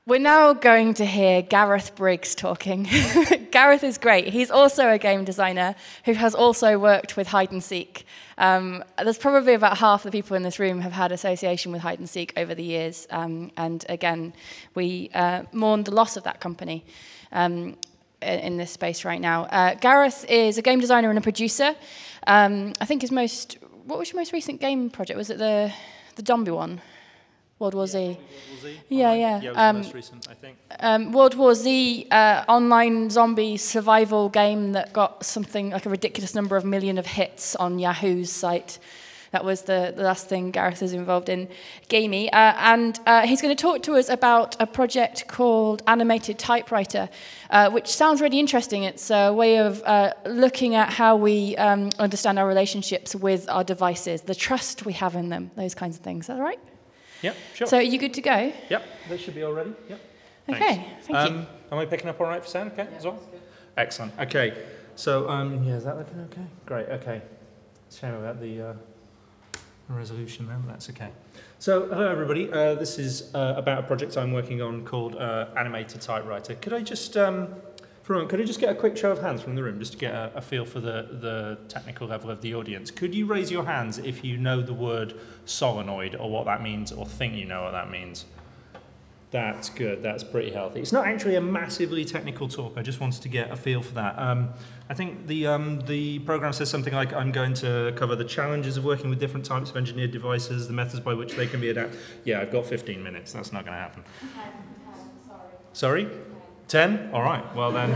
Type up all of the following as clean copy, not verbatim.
We're now going to hear Gareth Briggs talking. Gareth is great. He's also a game designer who has also worked with hide and seek. There's probably about half the people in this room have had association with hide and seek over the years. And again, we mourn the loss of that company in this space right now. Gareth is a game designer and a producer. I think what was your most recent game project? Was it the zombie one? World War Z. World War Z. Yeah. Yeah, it was the most recent, I think. World War Z, online zombie survival game that got something like a ridiculous number of million of hits on Yahoo's site. That was the last thing Gareth was involved in, gamey. And he's going to talk to us about a project called Animated Typewriter, which sounds really interesting. It's a way of looking at how we understand our relationships with our devices, the trust we have in them, those kinds of things. Is that all right? Yep, sure. So are you good to go? Yep, they should be all ready. Yep. Okay, thank you. Am I picking up all right for sound? Okay, as well? Excellent. Okay, so, is that looking okay? Great, okay. Shame about the resolution there, but that's okay. So, hello everybody. This is about a project I'm working on called Animated Typewriter. Could I just, get a quick show of hands from the room, just to get a feel for the technical level of the audience? Could you raise your hands if you know the word solenoid, or what that means, or think you know what that means? That's good, that's pretty healthy. It's not actually a massively technical talk, I just wanted to get a feel for that. I think the program says something like, I'm going to cover the challenges of working with different types of engineered devices, the methods by which they can be adapted. Yeah, I've got 15 minutes, that's not going to happen. 10, sorry. Sorry? 10? All right, well then,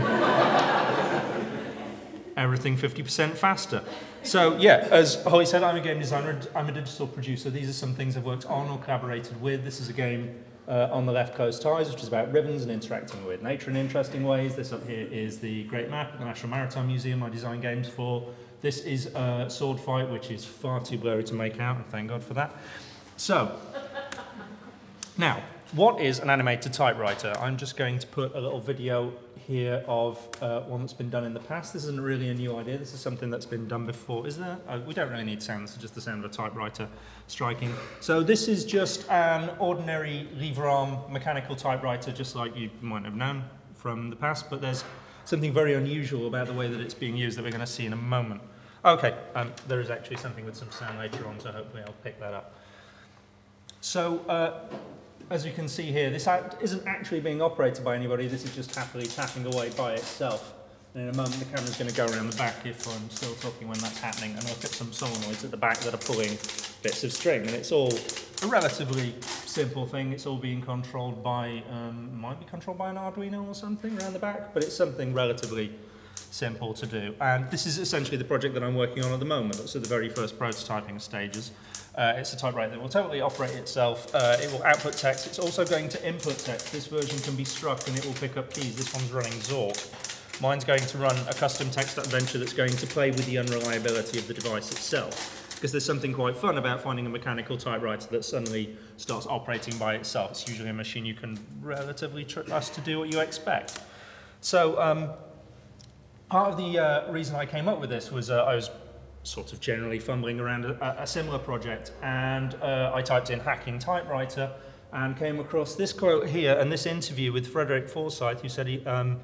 everything 50% faster. So yeah, as Holly said, I'm a game designer, I'm a digital producer. These are some things I've worked on or collaborated with. This is a game on the left, Closed Ties, which is about ribbons and interacting with nature in interesting ways. This up here is the Great Map at the National Maritime Museum I design games for. This is a sword fight, which is far too blurry to make out, and thank God for that. So, now, what is an animated typewriter? I'm just going to put a little video here of one that's been done in the past. This isn't really a new idea. This is something that's been done before. Is there? We don't really need sound. This is just the sound of a typewriter striking. So this is just an ordinary lever arm mechanical typewriter, just like you might have known from the past, but there's something very unusual about the way that it's being used that we're going to see in a moment. Okay, there is actually something with some sound later on, so hopefully I'll pick that up. So, as you can see here, this isn't actually being operated by anybody, this is just happily tapping away by itself. And in a moment the camera's going to go around the back if I'm still talking when that's happening, and I'll put some solenoids at the back that are pulling bits of string. And it's all a relatively simple thing, it's all being controlled by, might be controlled by an Arduino or something around the back, but it's something relatively simple to do. And this is essentially the project that I'm working on at the moment. It's at the very first prototyping stages. It's a typewriter that will totally operate itself. It will output text. It's also going to input text. This version can be struck and it will pick up keys. This one's running Zork. Mine's going to run a custom text adventure that's going to play with the unreliability of the device itself. Because there's something quite fun about finding a mechanical typewriter that suddenly starts operating by itself. It's usually a machine you can relatively trust to do what you expect. So part of the reason I came up with this was I was sort of generally fumbling around a similar project, and I typed in hacking typewriter and came across this quote here and this interview with Frederick Forsyth, who said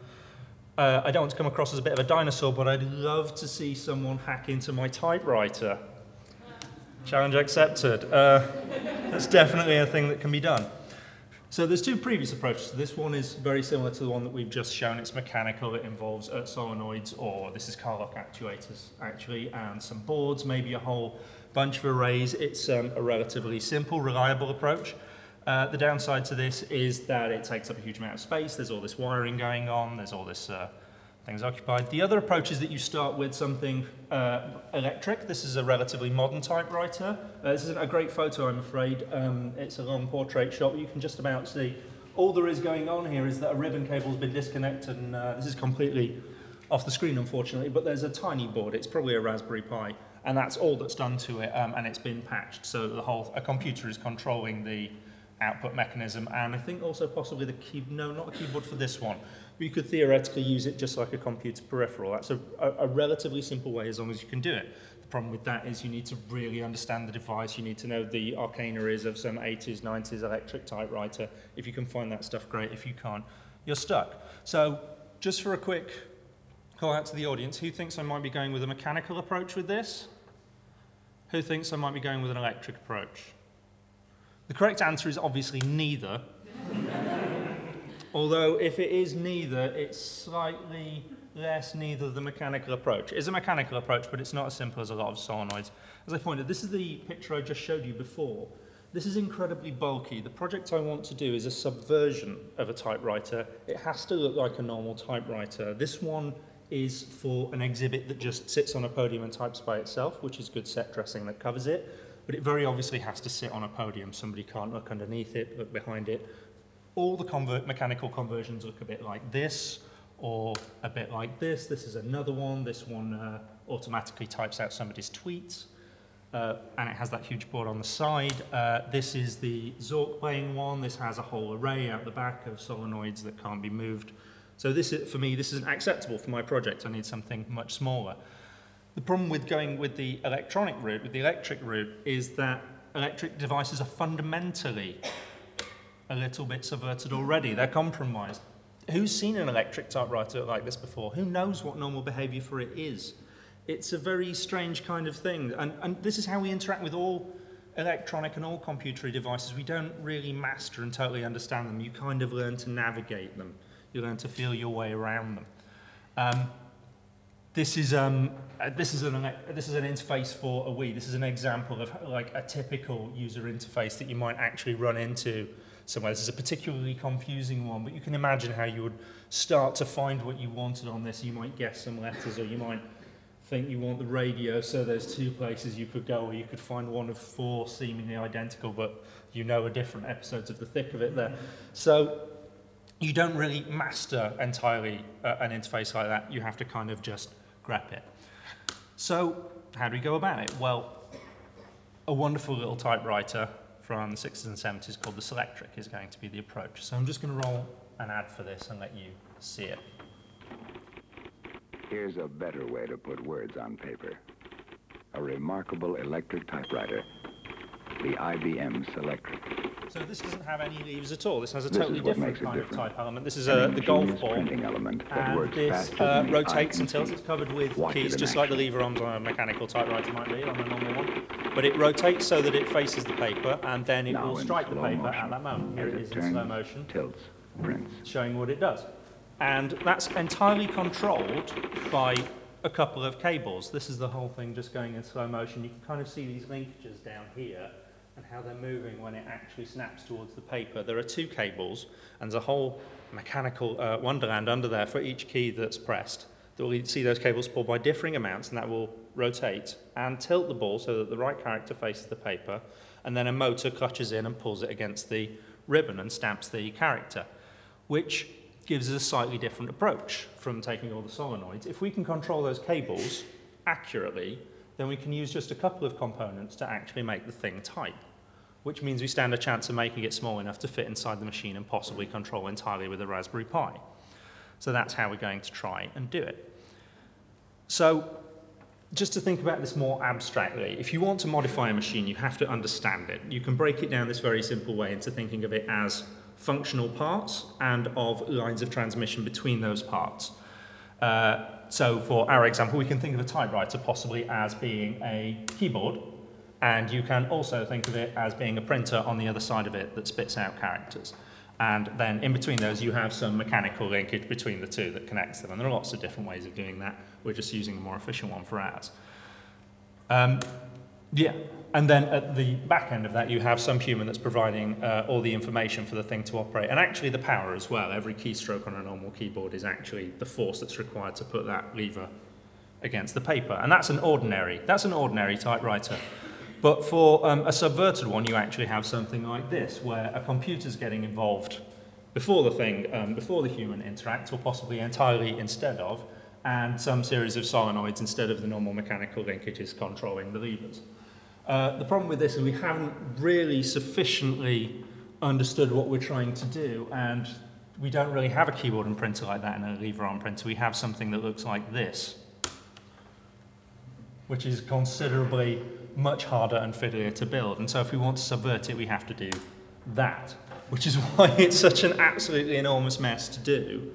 I don't want to come across as a bit of a dinosaur, but I'd love to see someone hack into my typewriter. Challenge accepted. That's definitely a thing that can be done. So there's two previous approaches. This one is very similar to the one that we've just shown. It's mechanical, it involves solenoids, or this is car lock actuators actually, and some boards, maybe a whole bunch of arrays. It's a relatively simple, reliable approach. The downside to this is that it takes up a huge amount of space. There's all this wiring going on, there's all this things occupied. The other approach is that you start with something electric. This is a relatively modern typewriter. This isn't a great photo, I'm afraid. It's a long portrait shot, but you can just about see all there is going on here is that a ribbon cable's been disconnected, and this is completely off the screen, unfortunately, but there's a tiny board. It's probably a Raspberry Pi, and that's all that's done to it, and it's been patched. So a computer is controlling the output mechanism, and I think also possibly not a keyboard for this one. But you could theoretically use it just like a computer peripheral. That's a relatively simple way as long as you can do it. The problem with that is you need to really understand the device. You need to know the arcaneries of some 80s, 90s electric typewriter. If you can find that stuff, great. If you can't, you're stuck. So just for a quick call out to the audience, who thinks I might be going with a mechanical approach with this? Who thinks I might be going with an electric approach? The correct answer is obviously neither. Although if it is neither, it's slightly less neither the mechanical approach. It is a mechanical approach, but it's not as simple as a lot of solenoids. As I pointed, this is the picture I just showed you before. This is incredibly bulky. The project I want to do is a subversion of a typewriter. It has to look like a normal typewriter. This one is for an exhibit that just sits on a podium and types by itself, which is good set dressing that covers it. But it very obviously has to sit on a podium. Somebody can't look underneath it, look behind it. All the mechanical conversions look a bit like this, or a bit like this. This is another one. This one automatically types out somebody's tweets, and it has that huge board on the side. This is the Zork playing one. This has a whole array out the back of solenoids that can't be moved. So this is, for me, this isn't acceptable for my project. I need something much smaller. The problem with going with the electronic route, with the electric route, is that electric devices are fundamentally a little bit subverted already. They're compromised. Who's seen an electric typewriter like this before? Who knows what normal behavior for it is? It's a very strange kind of thing. And this is how we interact with all electronic and all computery devices. We don't really master and totally understand them. You kind of learn to navigate them. You learn to feel your way around them. This is an interface for a Wii. This is an example of like a typical user interface that you might actually run into somewhere. This is a particularly confusing one, but you can imagine how you would start to find what you wanted on this. You might guess some letters, or you might think you want the radio, so there's 2 places you could go, or you could find one of 4 seemingly identical, but you know are different episodes of the thick of it there. So you don't really master entirely an interface like that. You have to kind of just grep it. So how do we go about it? Well, a wonderful little typewriter from the 60s and 70s called the Selectric is going to be the approach. So I'm just going to roll an ad for this and let you see it. Here's a better way to put words on paper. A remarkable electric typewriter, the IBM Selectric. So this doesn't have any leaves at all. This has a totally different kind of type element. This is the golf ball, and this rotates and tilts. It's covered with keys, just like the lever arms on a mechanical typewriter might be, on a normal one. But it rotates so that it faces the paper, and then it will strike the paper at that moment. Here it is in slow motion, tilts, prints, showing what it does. And that's entirely controlled by a couple of cables. This is the whole thing just going in slow motion. You can kind of see these linkages down here and how they're moving when it actually snaps towards the paper. There are 2 cables, and there's a whole mechanical wonderland under there for each key that's pressed. You'll see those cables pulled by differing amounts, and that will rotate and tilt the ball so that the right character faces the paper, and then a motor clutches in and pulls it against the ribbon and stamps the character, which gives us a slightly different approach from taking all the solenoids. If we can control those cables accurately, then we can use just a couple of components to actually make the thing type, which means we stand a chance of making it small enough to fit inside the machine and possibly control entirely with a Raspberry Pi. So that's how we're going to try and do it. So just to think about this more abstractly, if you want to modify a machine, you have to understand it. You can break it down this very simple way into thinking of it as functional parts and of lines of transmission between those parts. So for our example, we can think of a typewriter possibly as being a keyboard, and you can also think of it as being a printer on the other side of it that spits out characters. And then in between those, you have some mechanical linkage between the 2 that connects them. And there are lots of different ways of doing that. We're just using a more efficient one for ours. And then at the back end of that, you have some human that's providing all the information for the thing to operate. And actually the power as well. Every keystroke on a normal keyboard is actually the force that's required to put that lever against the paper. And that's an ordinary typewriter. But for a subverted one, you actually have something like this, where a computer's getting involved before the thing, before the human interacts, or possibly entirely instead of, and some series of solenoids instead of the normal mechanical linkages controlling the levers. The problem with this is we haven't really sufficiently understood what we're trying to do, and we don't really have a keyboard and printer like that in a lever-arm printer. We have something that looks like this, which is considerably much harder and fiddlier to build. And so if we want to subvert it, we have to do that, which is why it's such an absolutely enormous mess to do.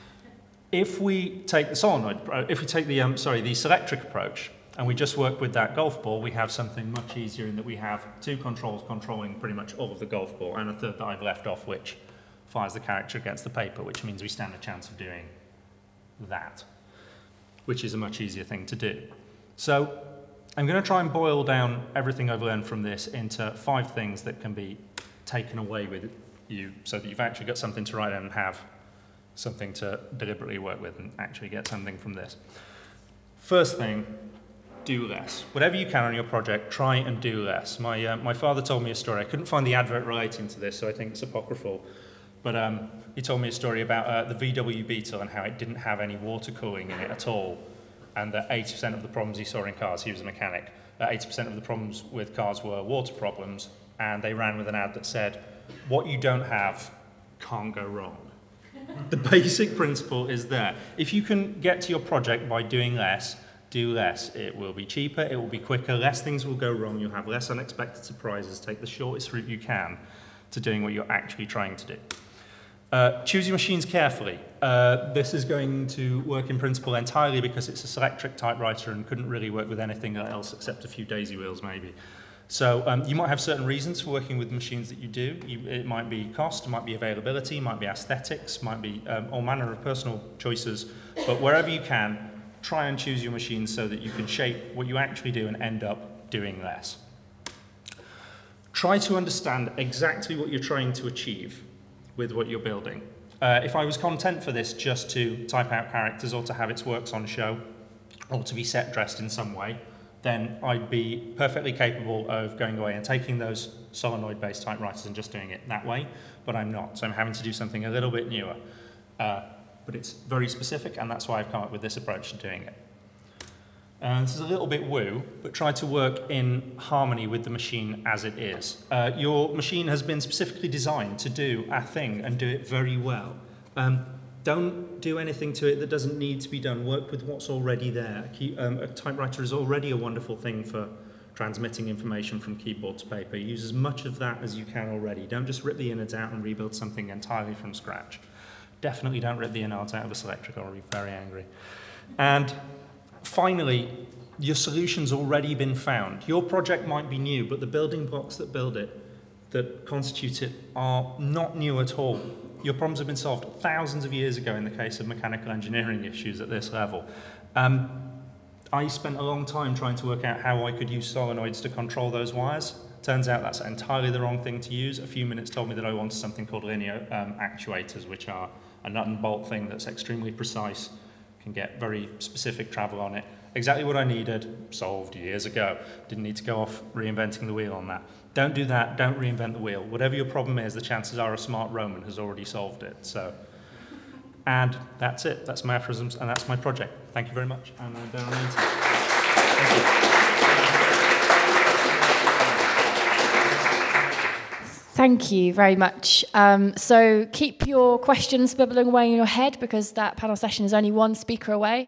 If we take the solenoid, if we take the Selectric approach, and we just work with that golf ball, we have something much easier in that we have two controls controlling pretty much all of the golf ball, and a third that I've left off, which fires the character against the paper, which means we stand a chance of doing that, which is a much easier thing to do. So I'm going to try and boil down everything I've learned from this into 5 things that can be taken away with you so that you've actually got something to write down and have something to deliberately work with and actually get something from this. First thing, do less. Whatever you can on your project, try and do less. My father told me a story. I couldn't find the advert relating to this, so I think it's apocryphal. But he told me a story about the VW Beetle and how it didn't have any water cooling in it at all, and that 80% of the problems he saw in cars, he was a mechanic, 80% of the problems with cars were water problems, and they ran with an ad that said, what you don't have can't go wrong. The basic principle is there. If you can get to your project by doing less, do less. It will be cheaper, it will be quicker, less things will go wrong, you'll have less unexpected surprises. Take the shortest route you can to doing what you're actually trying to do. Choose your machines carefully. This is going to work in principle entirely because it's a Selectric typewriter and couldn't really work with anything else except a few daisy wheels maybe. So you might have certain reasons for working with machines that you do. It might be cost, it might be availability, it might be aesthetics, might be all manner of personal choices. But wherever you can, try and choose your machines so that you can shape what you actually do and end up doing less. Try to understand exactly what you're trying to achieve with what you're building. If I was content for this just to type out characters or to have its works on show or to be set dressed in some way, then I'd be perfectly capable of going away and taking those solenoid-based typewriters and just doing it that way, but I'm not. So I'm having to do something a little bit newer. But it's very specific, and that's why I've come up with this approach to doing it. This is a little bit woo, but try to work in harmony with the machine as it is. Your machine has been specifically designed to do a thing and do it very well. Don't do anything to it that doesn't need to be done. Work with what's already there. A typewriter is already a wonderful thing for transmitting information from keyboard to paper. Use as much of that as you can already. Don't just rip the innards out and rebuild something entirely from scratch. Definitely don't rip the innards out of a Selectric or I'll be very angry. And finally, your solution's already been found. Your project might be new, but the building blocks that build it, that constitute it, are not new at all. Your problems have been solved thousands of years ago in the case of mechanical engineering issues at this level. I spent a long time trying to work out how I could use solenoids to control those wires. Turns out that's entirely the wrong thing to use. A few minutes told me that I wanted something called linear actuators, which are a nut and bolt thing that's extremely precise, can get very specific travel on it. Exactly what I needed, solved years ago. Didn't need to go off reinventing the wheel on that. Don't do that, don't reinvent the wheel. Whatever your problem is, the chances are a smart Roman has already solved it. So, and that's it. That's my aphorisms, and that's my project. Thank you very much. And I'm down on the internet. Thank you. Thank you very much. So keep your questions bubbling away in your head because that panel session is only one speaker away.